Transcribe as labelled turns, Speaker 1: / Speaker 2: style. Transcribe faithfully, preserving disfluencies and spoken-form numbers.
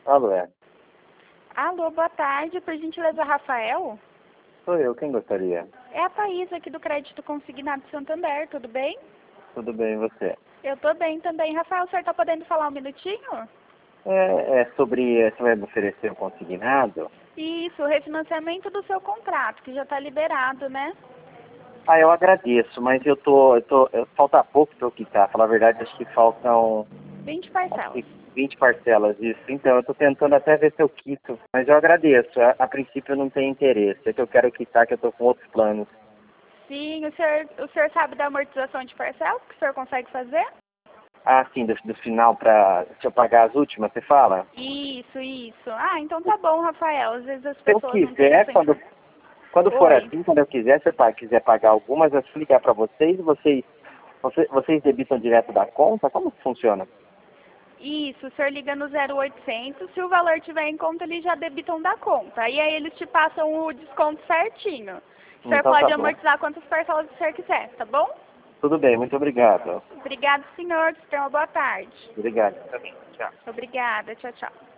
Speaker 1: Alô, é.
Speaker 2: Alô, boa tarde. Por gentileza, Rafael?
Speaker 1: Sou eu, quem gostaria?
Speaker 2: É a Thaís aqui do Crédito Consignado Santander, tudo bem?
Speaker 1: Tudo bem, e você?
Speaker 2: Eu tô bem também. Rafael, o senhor tá podendo falar um minutinho?
Speaker 1: É, é sobre, você vai me oferecer um consignado?
Speaker 2: Isso, o refinanciamento do seu contrato, que já tá liberado, né?
Speaker 1: Ah, eu agradeço, mas eu tô, eu tô, eu- falta pouco para eu quitar. Falar a verdade, acho que faltam
Speaker 2: vinte
Speaker 1: acho
Speaker 2: parcelas.
Speaker 1: que vinte parcelas, isso. Então, eu tô tentando até ver se eu quito, mas eu agradeço. A, a princípio eu não tenho interesse, é que eu quero quitar, que eu tô com outros planos.
Speaker 2: Sim, o senhor, o senhor sabe da amortização de parcelas que o senhor consegue fazer?
Speaker 1: Ah, sim, do, do final para, se eu pagar as últimas, você fala?
Speaker 2: Isso, isso. Ah, então tá bom, Rafael. Às vezes as
Speaker 1: Se eu
Speaker 2: pessoas não têm
Speaker 1: quiser,
Speaker 2: essa
Speaker 1: quando
Speaker 2: informação.
Speaker 1: Quando for
Speaker 2: Oi.
Speaker 1: assim, quando eu quiser, se eu quiser pagar algumas, eu ligar para vocês, vocês, vocês, vocês debitam direto da conta? Como que funciona?
Speaker 2: Isso, o senhor liga no zero oitocentos, se o valor tiver em conta, eles já debitam da conta. E aí eles te passam o desconto certinho. O senhor
Speaker 1: Então tá
Speaker 2: pode
Speaker 1: bom.
Speaker 2: amortizar quantas parcelas o senhor quiser, tá bom?
Speaker 1: Tudo bem, muito obrigado.
Speaker 2: Obrigado, senhor. Tenha uma boa tarde.
Speaker 1: Obrigado. Tchau.
Speaker 2: Obrigada. Tchau, tchau.